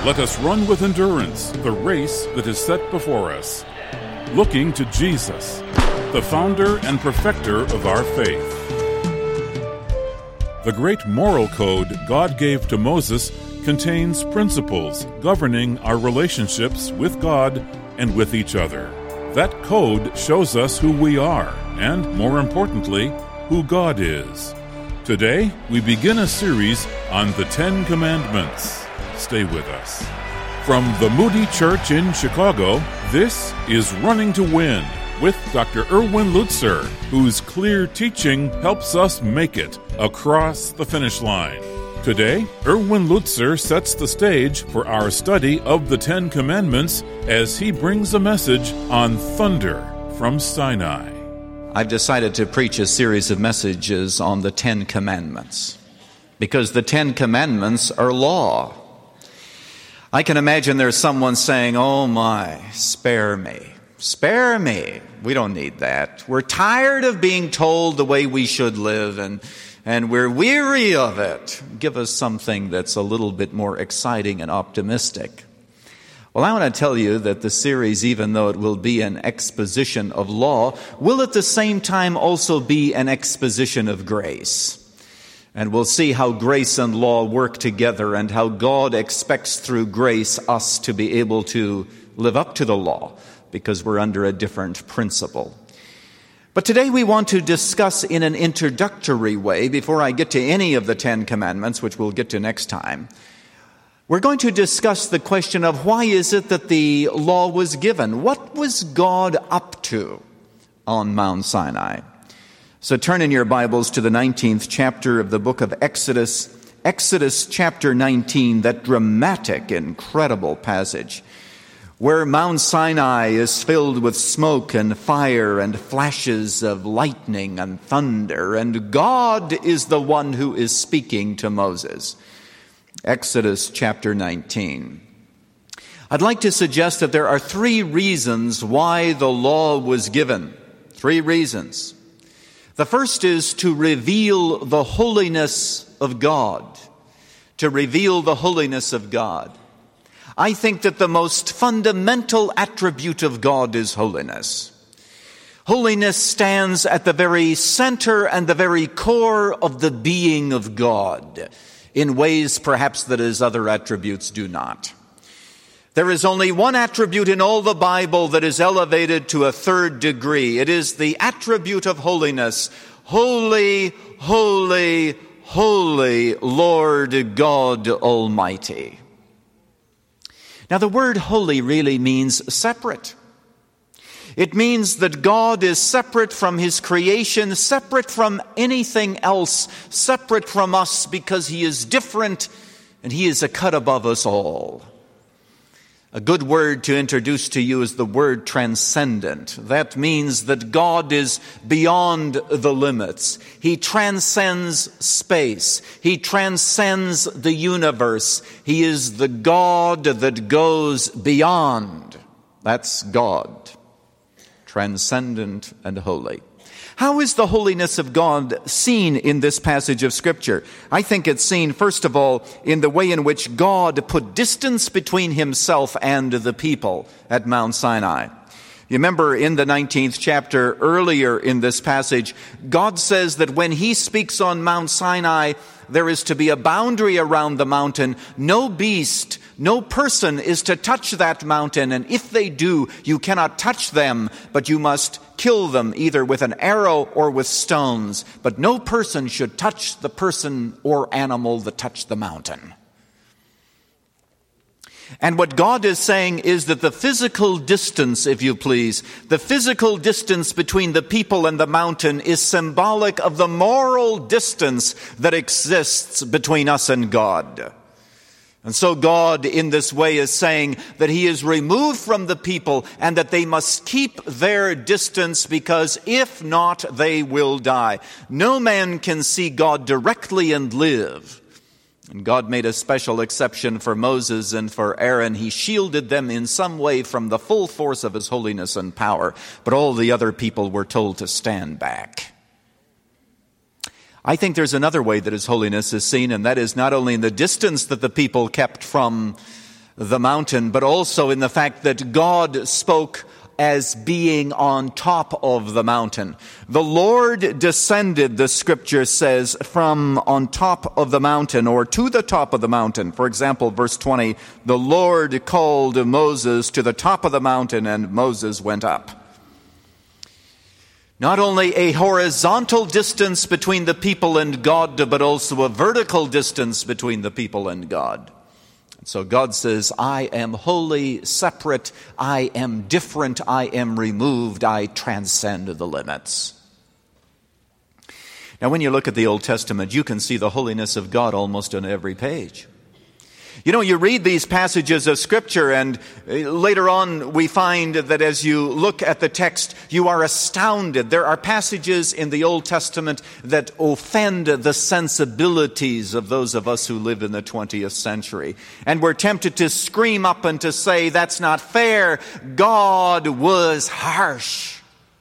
let us run with endurance the race that is set before us, looking to Jesus, the founder and perfecter of our faith. The great moral code God gave to Moses contains principles governing our relationships with God and with each other. That code shows us who we are, and, more importantly, who God is. Today, we begin a series on the Ten Commandments. Stay with us. From the Moody Church in Chicago, this is Running to Win with Dr. Erwin Lutzer, whose clear teaching helps us make it across the finish line. Today, Erwin Lutzer sets the stage for our study of the Ten Commandments as he brings a message on thunder from Sinai. I've decided to preach a series of messages on the Ten Commandments because the Ten Commandments are law. I can imagine there's someone saying, "Oh my, spare me. Spare me. We don't need that. We're tired of being told the way we should live and we're weary of it. Give us something that's a little bit more exciting and optimistic." Well, I want to tell you that the series, even though it will be an exposition of law, will at the same time also be an exposition of grace. And we'll see how grace and law work together and how God expects through grace us to be able to live up to the law because we're under a different principle. But today we want to discuss in an introductory way, before I get to any of the Ten Commandments, which we'll get to next time, we're going to discuss the question of why is it that the law was given? What was God up to on Mount Sinai? So turn in your Bibles to the 19th chapter of the book of Exodus. Exodus chapter 19, that dramatic, incredible passage where Mount Sinai is filled with smoke and fire and flashes of lightning and thunder, and God is the one who is speaking to Moses. Exodus chapter 19. I'd like to suggest that there are three reasons why the law was given. Three reasons. The first is to reveal the holiness of God. To reveal the holiness of God. I think that the most fundamental attribute of God is holiness. Holiness stands at the very center and the very core of the being of God, in ways perhaps that his other attributes do not. There is only one attribute in all the Bible that is elevated to a third degree. It is the attribute of holiness. Holy, holy, holy Lord God Almighty. Now the word holy really means separate. It means that God is separate from his creation, separate from anything else, separate from us because he is different and he is a cut above us all. A good word to introduce to you is the word transcendent. That means that God is beyond the limits. He transcends space. He transcends the universe. He is the God that goes beyond. That's God. Transcendent and holy. How is the holiness of God seen in this passage of Scripture? I think it's seen, first of all, in the way in which God put distance between himself and the people at Mount Sinai. You remember in the 19th chapter, earlier in this passage, God says that when he speaks on Mount Sinai, there is to be a boundary around the mountain. No beast, no person is to touch that mountain, and if they do, you cannot touch them, but you must kill them either with an arrow or with stones. But no person should touch the person or animal that touched the mountain. And what God is saying is that the physical distance, if you please, the physical distance between the people and the mountain is symbolic of the moral distance that exists between us and God. And so God in this way is saying that he is removed from the people and that they must keep their distance because if not, they will die. No man can see God directly and live. And God made a special exception for Moses and for Aaron. He shielded them in some way from the full force of his holiness and power. But all the other people were told to stand back. I think there's another way that his holiness is seen, and that is not only in the distance that the people kept from the mountain, but also in the fact that God spoke as being on top of the mountain. The Lord descended, the scripture says, from on top of the mountain or to the top of the mountain. For example, verse 20, the Lord called Moses to the top of the mountain, and Moses went up. Not only a horizontal distance between the people and God, but also a vertical distance between the people and God. So God says, I am wholly separate, I am different, I am removed, I transcend the limits. Now when you look at the Old Testament, you can see the holiness of God almost on every page. You know, you read these passages of Scripture, and later on we find that as you look at the text, you are astounded. There are passages in the Old Testament that offend the sensibilities of those of us who live in the 20th century. And we're tempted to scream up and to say, that's not fair. God was harsh.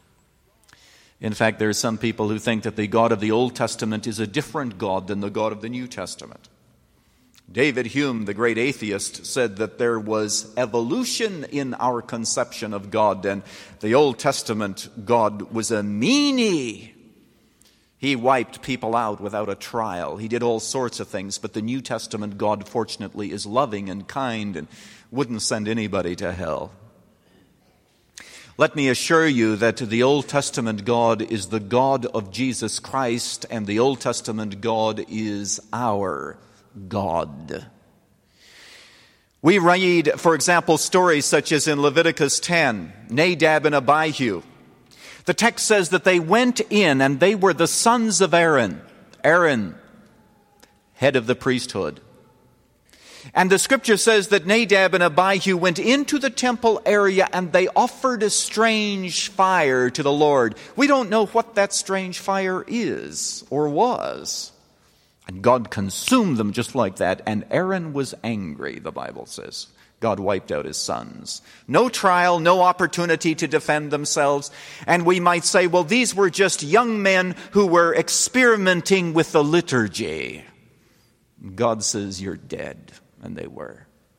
In fact, there are some people who think that the God of the Old Testament is a different God than the God of the New Testament. David Hume, the great atheist, said that there was evolution in our conception of God, and the Old Testament God was a meanie. He wiped people out without a trial. He did all sorts of things, but the New Testament God, fortunately, is loving and kind and wouldn't send anybody to hell. Let me assure you that the Old Testament God is the God of Jesus Christ, and the Old Testament God is our God. We read, for example, stories such as in Leviticus 10, Nadab and Abihu. The text says that they went in and they were the sons of Aaron. Aaron, head of the priesthood. And the scripture says that Nadab and Abihu went into the temple area and they offered a strange fire to the Lord. We don't know what that strange fire is or was. And God consumed them just like that. And Aaron was angry, the Bible says. God wiped out his sons. No trial, no opportunity to defend themselves. And we might say, well, these were just young men who were experimenting with the liturgy. God says, you're dead. And they were.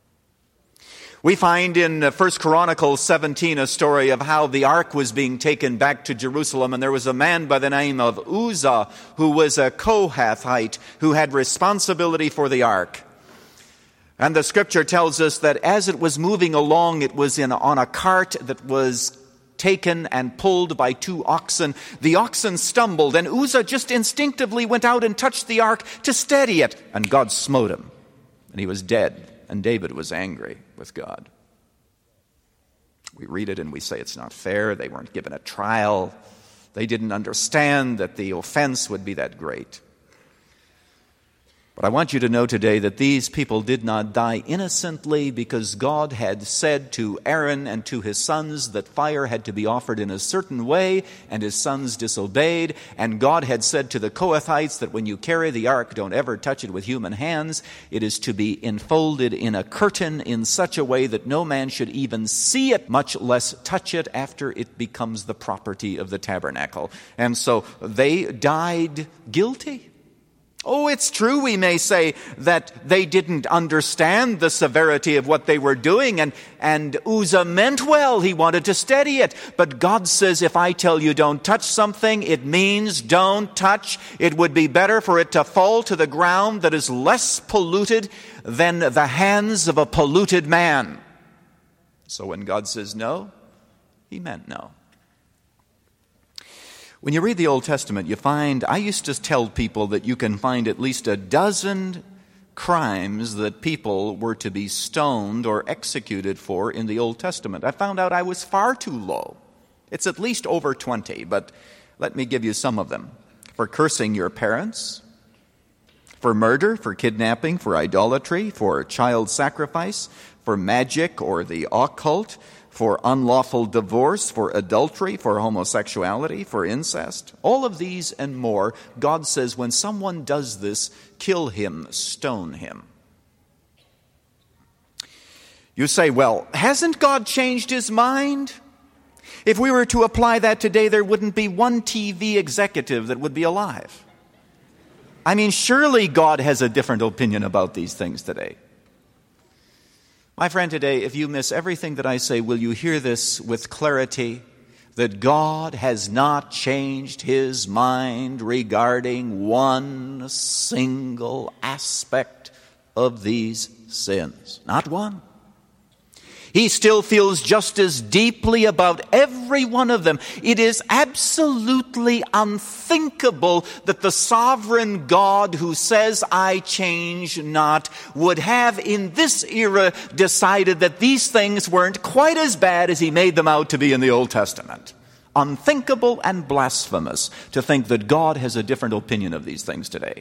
We find in 1 Chronicles 17 a story of how the ark was being taken back to Jerusalem, and there was a man by the name of Uzzah who was a Kohathite who had responsibility for the ark. And the scripture tells us that as it was moving along, it was on a cart that was taken and pulled by 2 oxen. The oxen stumbled, and Uzzah just instinctively went out and touched the ark to steady it, and God smote him, and he was dead. And David was angry with God. We read it and we say it's not fair. They weren't given a trial. They didn't understand that the offense would be that great. But I want you to know today that these people did not die innocently, because God had said to Aaron and to his sons that fire had to be offered in a certain way, and his sons disobeyed. And God had said to the Kohathites that when you carry the ark, don't ever touch it with human hands. It is to be enfolded in a curtain in such a way that no man should even see it, much less touch it after it becomes the property of the tabernacle. And so they died guilty. Oh, it's true, we may say, that they didn't understand the severity of what they were doing, and Uzzah meant well. He wanted to steady it. But God says, if I tell you don't touch something, it means don't touch. It would be better for it to fall to the ground that is less polluted than the hands of a polluted man. So when God says no, he meant no. When you read the Old Testament, you find, I used to tell people that you can find at least a dozen crimes that people were to be stoned or executed for in the Old Testament. I found out I was far too low. It's at least over 20, but let me give you some of them. For cursing your parents, for murder, for kidnapping, for idolatry, for child sacrifice, for magic or the occult, for unlawful divorce, for adultery, for homosexuality, for incest. All of these and more, God says when someone does this, kill him, stone him. You say, well, hasn't God changed his mind? If we were to apply that today, there wouldn't be one TV executive that would be alive. I mean, surely God has a different opinion about these things today. My friend, today, if you miss everything that I say, will you hear this with clarity? That God has not changed His mind regarding one single aspect of these sins. Not one. He still feels just as deeply about every one of them. It is absolutely unthinkable that the sovereign God who says, I change not, would have in this era decided that these things weren't quite as bad as He made them out to be in the Old Testament. Unthinkable and blasphemous to think that God has a different opinion of these things today.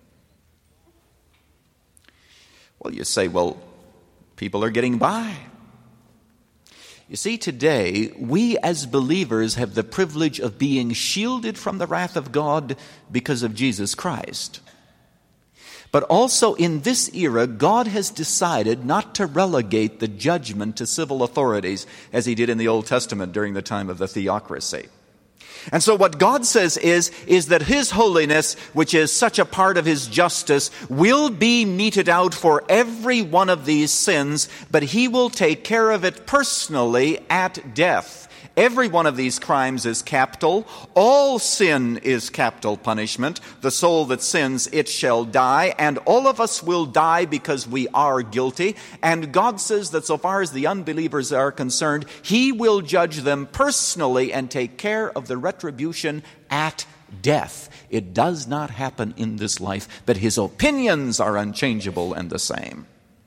Well, you say, well, people are getting by. You see, today, we as believers have the privilege of being shielded from the wrath of God because of Jesus Christ. But also in this era, God has decided not to relegate the judgment to civil authorities as He did in the Old Testament during the time of the theocracy. And so what God says is that His holiness, which is such a part of His justice, will be meted out for every one of these sins, but He will take care of it personally at death. Every one of these crimes is capital. All sin is capital punishment. The soul that sins, it shall die. And all of us will die because we are guilty. And God says that so far as the unbelievers are concerned, He will judge them personally and take care of the retribution at death. It does not happen in this life, but His opinions are unchangeable and the same.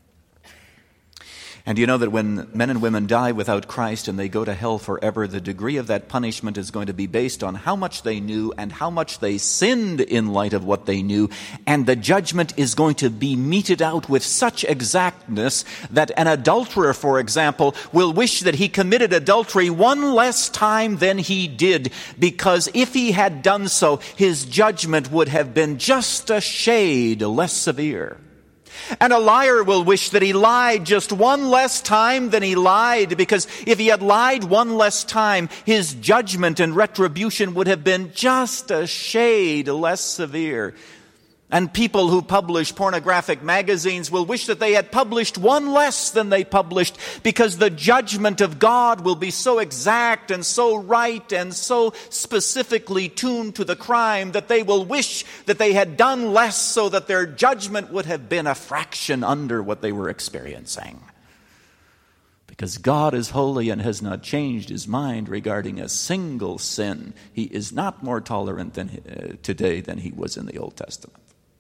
And you know that when men and women die without Christ and they go to hell forever, the degree of that punishment is going to be based on how much they knew and how much they sinned in light of what they knew. And the judgment is going to be meted out with such exactness that an adulterer, for example, will wish that he committed adultery one less time than he did, because if he had done so, his judgment would have been just a shade less severe. And a liar will wish that he lied just one less time than he lied, because if he had lied one less time, his judgment and retribution would have been just a shade less severe. And people who publish pornographic magazines will wish that they had published one less than they published, because the judgment of God will be so exact and so right and so specifically tuned to the crime that they will wish that they had done less, so that their judgment would have been a fraction under what they were experiencing. Because God is holy and has not changed His mind regarding a single sin. He is not more tolerant today than He was in the Old Testament.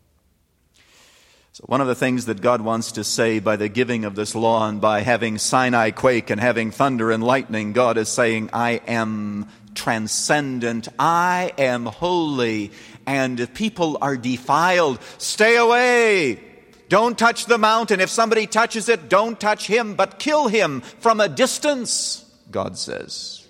So one of the things that God wants to say by the giving of this law and by having Sinai quake and having thunder and lightning, God is saying, I am transcendent, I am holy, and if people are defiled, stay away. Don't touch the mountain. If somebody touches it, don't touch him, but kill him from a distance, God says.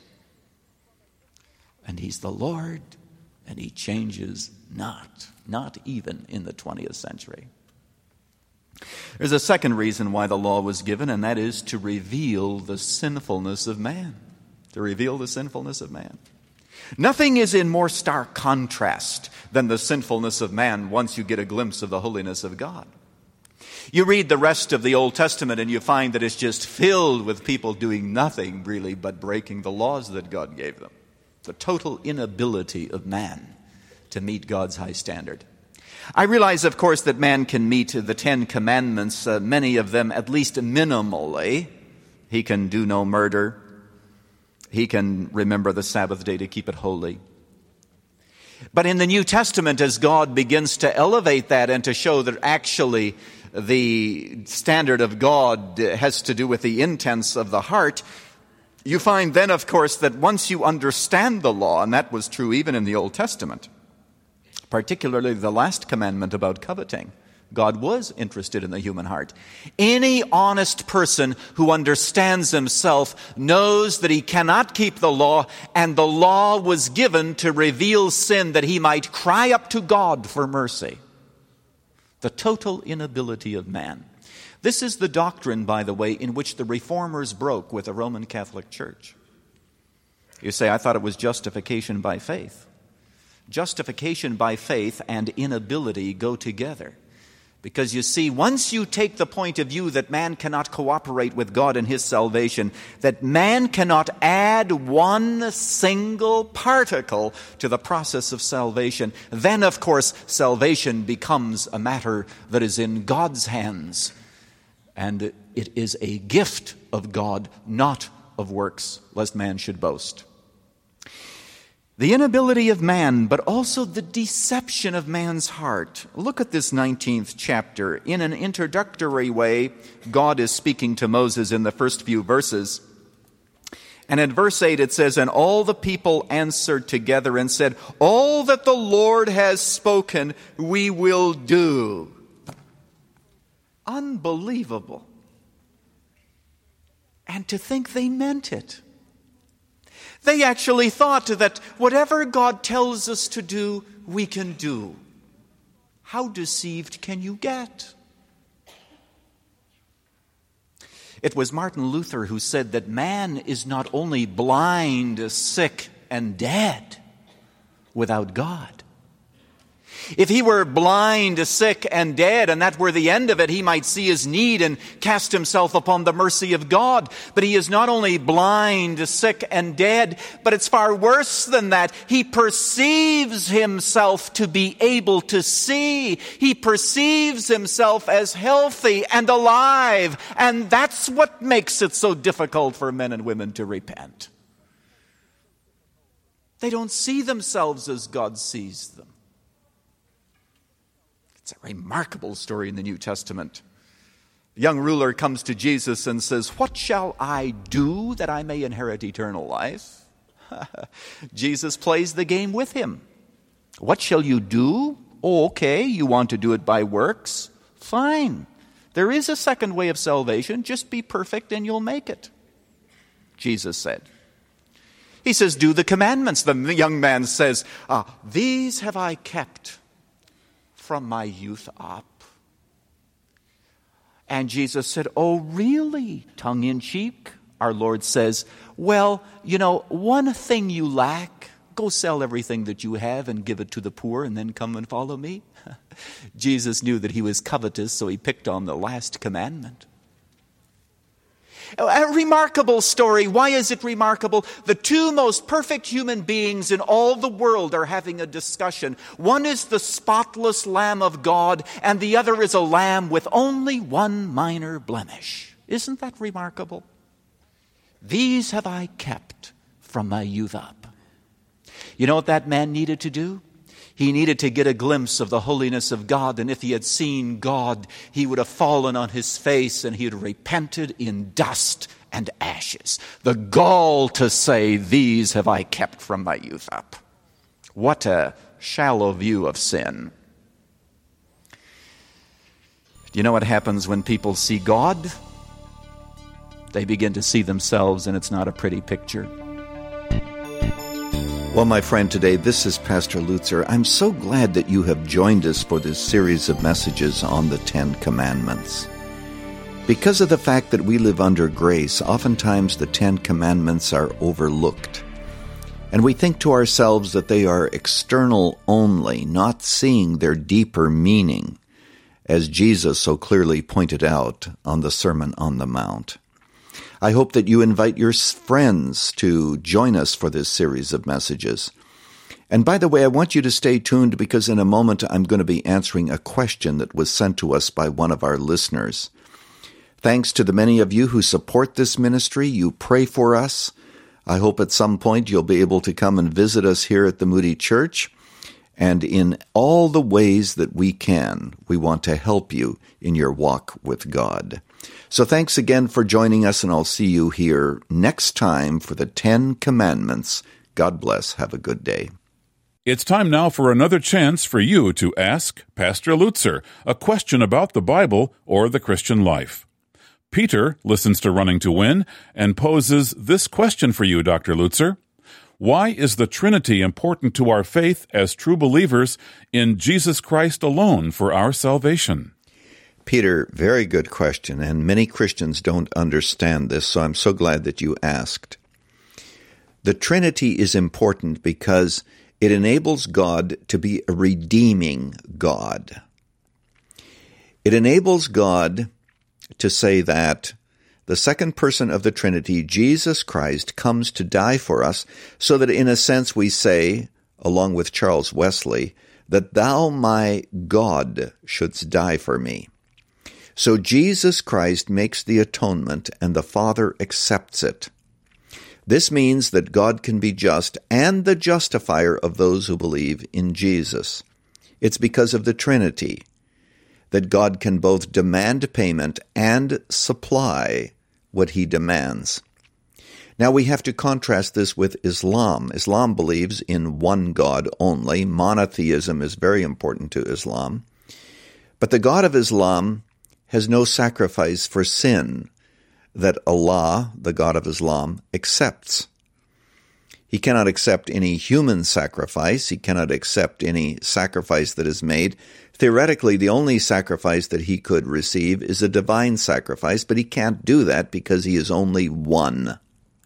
And He's the Lord, and He changes not even in the 20th century. There's a second reason why the law was given, and that is to reveal the sinfulness of man. To reveal the sinfulness of man. Nothing is in more stark contrast than the sinfulness of man once you get a glimpse of the holiness of God. You read the rest of the Old Testament and you find that it's just filled with people doing nothing really but breaking the laws that God gave them. The total inability of man to meet God's high standard. I realize, of course, that man can meet the 10 Commandments, many of them at least minimally. He can do no murder. He can remember the Sabbath day to keep it holy. But in the New Testament, as God begins to elevate that and to show that actually the standard of God has to do with the intents of the heart, you find then, of course, that once you understand the law, and that was true even in the Old Testament, particularly the last commandment about coveting, God was interested in the human heart. Any honest person who understands himself knows that he cannot keep the law, and the law was given to reveal sin that he might cry up to God for mercy. The total inability of man. This is the doctrine, by the way, in which the Reformers broke with the Roman Catholic Church. You say, I thought it was justification by faith. Justification by faith and inability go together. Because you see, once you take the point of view that man cannot cooperate with God in his salvation, that man cannot add one single particle to the process of salvation, then, of course, salvation becomes a matter that is in God's hands. And it is a gift of God, not of works, lest man should boast. The inability of man, but also the deception of man's heart. Look at this 19th chapter. In an introductory way, God is speaking to Moses in the first few verses. And in verse 8 it says, "And all the people answered together and said, 'All that the Lord has spoken, we will do.'" Unbelievable. And to think they meant it. They actually thought that whatever God tells us to do, we can do. How deceived can you get? It was Martin Luther who said that man is not only blind, sick, and dead without God. If he were blind, sick, and dead, and that were the end of it, he might see his need and cast himself upon the mercy of God. But he is not only blind, sick, and dead, but it's far worse than that. He perceives himself to be able to see. He perceives himself as healthy and alive. And that's what makes it so difficult for men and women to repent. They don't see themselves as God sees them. It's a remarkable story in the New Testament. The young ruler comes to Jesus and says, "What shall I do that I may inherit eternal life?" Jesus plays the game with him. "What shall you do?" "Oh, okay, you want to do it by works? Fine. There is a second way of salvation. Just be perfect and you'll make it," Jesus said. He says, "Do the commandments." The young man says, "These have I kept from my youth up." And Jesus said, "Oh, really?" Tongue in cheek, our Lord says, "Well, one thing you lack. Go sell everything that you have and give it to the poor and then come and follow me." Jesus knew that he was covetous, so he picked on the last commandment. A remarkable story. Why is it remarkable? The two most perfect human beings in all the world are having a discussion. One is the spotless Lamb of God, and the other is a lamb with only one minor blemish. Isn't that remarkable? "These have I kept from my youth up." You know what that man needed to do? He needed to get a glimpse of the holiness of God, and if he had seen God, he would have fallen on his face and he had repented in dust and ashes. The gall to say, "These have I kept from my youth up." What a shallow view of sin. Do you know what happens when people see God? They begin to see themselves, and it's not a pretty picture. Well, my friend, today, this is Pastor Lutzer. I'm so glad that you have joined us for this series of messages on the Ten Commandments. Because of the fact that we live under grace, oftentimes the Ten Commandments are overlooked. And we think to ourselves that they are external only, not seeing their deeper meaning, as Jesus so clearly pointed out on the Sermon on the Mount. I hope that you invite your friends to join us for this series of messages. And by the way, I want you to stay tuned because in a moment I'm going to be answering a question that was sent to us by one of our listeners. Thanks to the many of you who support this ministry, you pray for us. I hope at some point you'll be able to come and visit us here at the Moody Church. And in all the ways that we can, we want to help you in your walk with God. So thanks again for joining us, and I'll see you here next time for the 10 Commandments. God bless. Have a good day. It's time now for another chance for you to ask Pastor Lutzer a question about the Bible or the Christian life. Peter listens to Running to Win and poses this question for you, Dr. Lutzer. Why is the Trinity important to our faith as true believers in Jesus Christ alone for our salvation? Peter, very good question, and many Christians don't understand this, so I'm so glad that you asked. The Trinity is important because it enables God to be a redeeming God. It enables God to say that the second person of the Trinity, Jesus Christ, comes to die for us, so that in a sense we say, along with Charles Wesley, that thou, my God, shouldst die for me. So Jesus Christ makes the atonement, and the Father accepts it. This means that God can be just and the justifier of those who believe in Jesus. It's because of the Trinity that God can both demand payment and supply what he demands. Now we have to contrast this with Islam. Islam believes in one God only. Monotheism is very important to Islam. But the God of Islam has no sacrifice for sin that Allah, the God of Islam, accepts. He cannot accept any human sacrifice. He cannot accept any sacrifice that is made. Theoretically, the only sacrifice that he could receive is a divine sacrifice, but he can't do that because he is only one.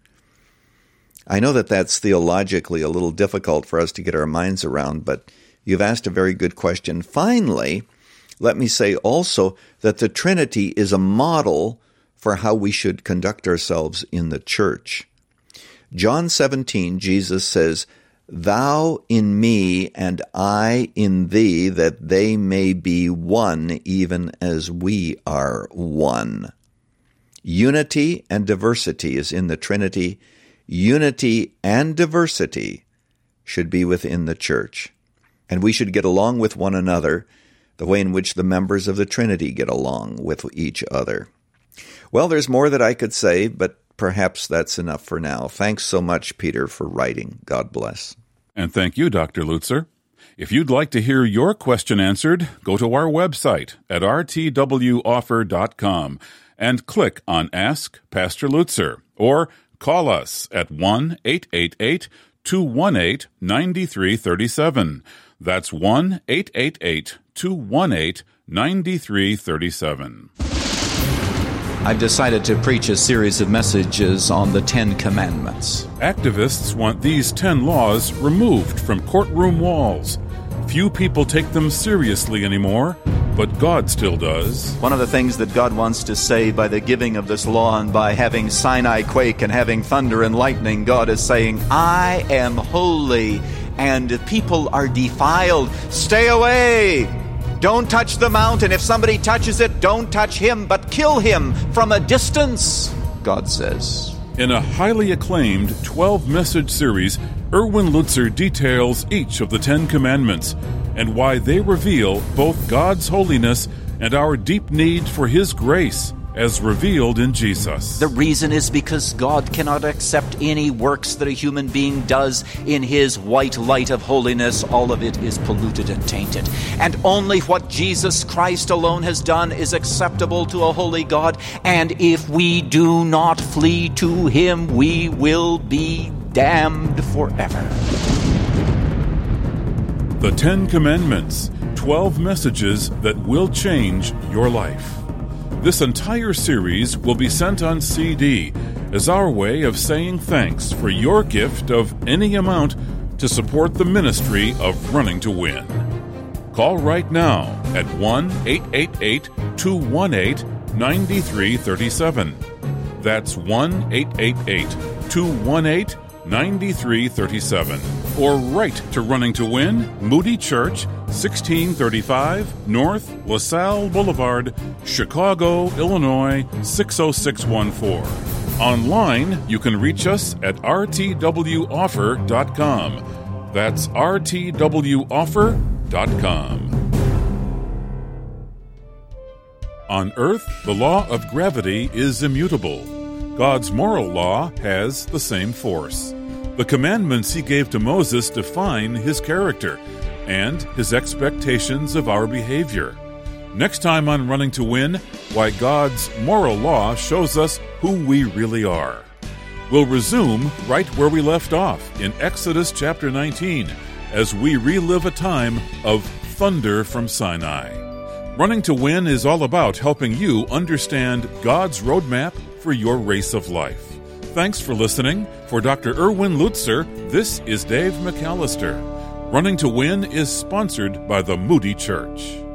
I know that that's theologically a little difficult for us to get our minds around, but you've asked a very good question. Finally, let me say also that the Trinity is a model for how we should conduct ourselves in the church. John 17, Jesus says, "Thou in me and I in thee, that they may be one, even as we are one." Unity and diversity is in the Trinity. Unity and diversity should be within the church. And we should get along with one another the way in which the members of the Trinity get along with each other. Well, there's more that I could say, but perhaps that's enough for now. Thanks so much, Peter, for writing. God bless. And thank you, Dr. Lutzer. If you'd like to hear your question answered, go to our website at rtwoffer.com and click on Ask Pastor Lutzer, or call us at 1-888-218-9337. That's 1-888-218-9337. I've decided to preach a series of messages on the 10 Commandments. Activists want these 10 laws removed from courtroom walls. Few people take them seriously anymore, but God still does. One of the things that God wants to say by the giving of this law and by having Sinai quake and having thunder and lightning, God is saying, I am holy and people are defiled. Stay away! Don't touch the mountain. If somebody touches it, don't touch him, but kill him from a distance, God says. In a highly acclaimed 12-message series, Erwin Lutzer details each of the 10 Commandments and why they reveal both God's holiness and our deep need for His grace as revealed in Jesus. The reason is because God cannot accept any works that a human being does in His white light of holiness. All of it is polluted and tainted. And only what Jesus Christ alone has done is acceptable to a holy God. And if we do not flee to Him, we will be damned forever. The 10 Commandments, 12 messages that will change your life. This entire series will be sent on CD as our way of saying thanks for your gift of any amount to support the ministry of Running to Win. Call right now at 1-888-218-9337. That's 1-888-218-9337. Or write to Running to Win, Moody Church, 1635 North LaSalle Boulevard, Chicago, Illinois, 60614. Online, you can reach us at rtwoffer.com. That's rtwoffer.com. On Earth, the law of gravity is immutable. God's moral law has the same force. The commandments He gave to Moses define His character and His expectations of our behavior. Next time on Running to Win, why God's moral law shows us who we really are. We'll resume right where we left off in Exodus chapter 19 as we relive a time of thunder from Sinai. Running to Win is all about helping you understand God's roadmap for your race of life. Thanks for listening. For Dr. Erwin Lutzer, this is Dave McAllister. Running to Win is sponsored by the Moody Church.